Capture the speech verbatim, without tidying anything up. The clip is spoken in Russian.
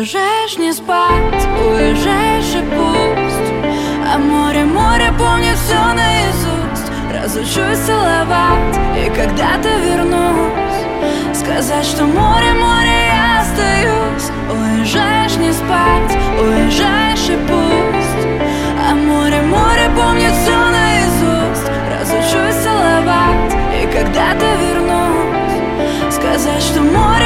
Уезжаешь не спать, уезжаешь и пусть. А море, море помнит все наизусть. Разучусь целовать, и когда-то вернусь сказать, что море, море, я остаюсь. Уезжаешь не спать, уезжаешь и пусть. А море, море помнит все наизусть. Разучусь целовать, и когда-то вернусь сказать, что море